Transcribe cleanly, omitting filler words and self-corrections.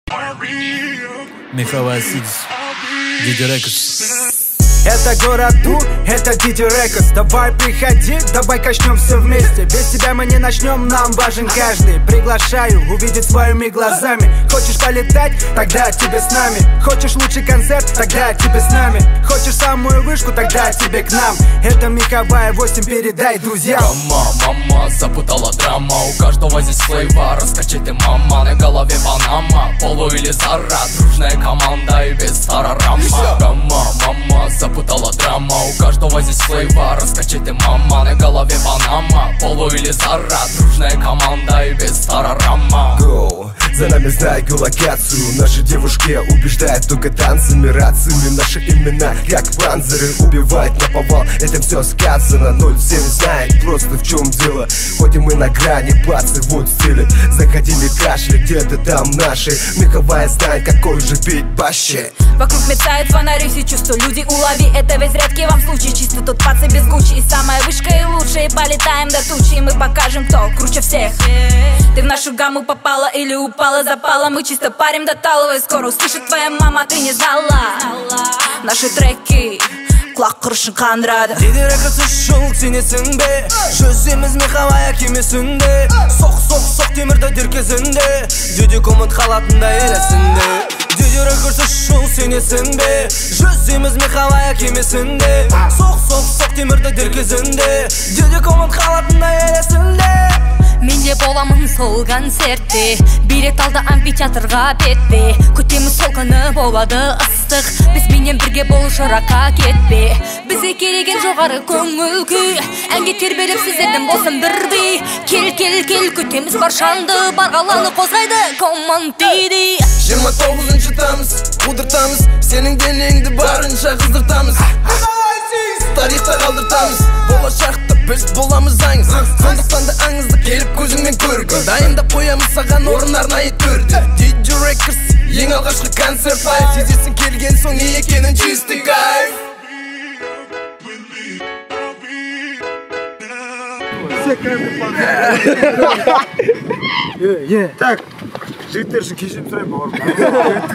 Михаил Сидис, DJ Records. Это город Ду, это DJ Records. Давай приходи, давай качнем все вместе. Без тебя мы не начнем, нам важен каждый. Приглашаю увидеть своими глазами. Хочешь полетать? Тогда тебе с нами. Хочешь лучший концерт? Тогда тебе с нами. Хочешь самую вышку? Тогда тебе к нам. Это Михаил 8, передай друзьям. Мама, запутала драма. У каждого здесь флейва. Раскачай ты, мама, на голове Панама. Полу или Зара, дружная команда и без старорама. Мама, запутала драма. У каждого здесь флейва. Раскачай ты, мама, на голове Панама. Полу или Зара, дружная команда и без старорама. Go. За нами знай геолокацию. Наши девушки убеждают только танцами, рациями. Наши имена как панциры убивают наповал. Этим все сказано. 07 знает просто в чем дело. Ходим мы на грани, бацы вот стили. Заходили кашли, где-то там наши. Михаил знает, какой же бит паще. Вокруг метают фонари, все чувства люди улови. Это весь редкий вам случай, чисто тут пацы без Гуччи. И самая вышка и лучшая, полетаем до тучи. И мы покажем, кто круче всех. Ты в нашу гамму попала или упала, запала. Мы чисто парим до талого, и скоро услышит твоя мама, ты не знала. Наши треки құлақ құрышын қандырады. DJ Records үшін сенесің бе? Жүземіз Михаил кемесінде. Соқ темірді дер кезінде. Дюде команд қалатында елесінде. DJ Records үшін сенесің бе? Жүземіз Михаил кемесінде. Соқ темірді дер кезінде. Дюде команд қалатында елесінде. Менде боламын сол концертте. Билет алды амфитеатрға бетпе. Күтеміз сол күні болады ыстық. Біз менен бірге бол жыраққа кетпе. Бізге келеген жоғары көңіл күй. Әнге тербеліп сіздердің болсын бірдей. Кел күтеміз баршаңды. Бар қаланы қозғайды команд дейді. 29 тамыз қудыртамыз. Сенің денеңді барынша қыздыртамыз. Тарихта қалдыртамыз. Болашақта біз боламыз аңыз. Сондықтан да аңызды келіп көзіңмен көргін. Дайындап қоямыз саған орын арнайы төрді. DJ Records ең алғашқы концерт лайв. Сезесің келген соң не екенін чистый кайф. Так, жігіттер үшін кешірім сұраймын.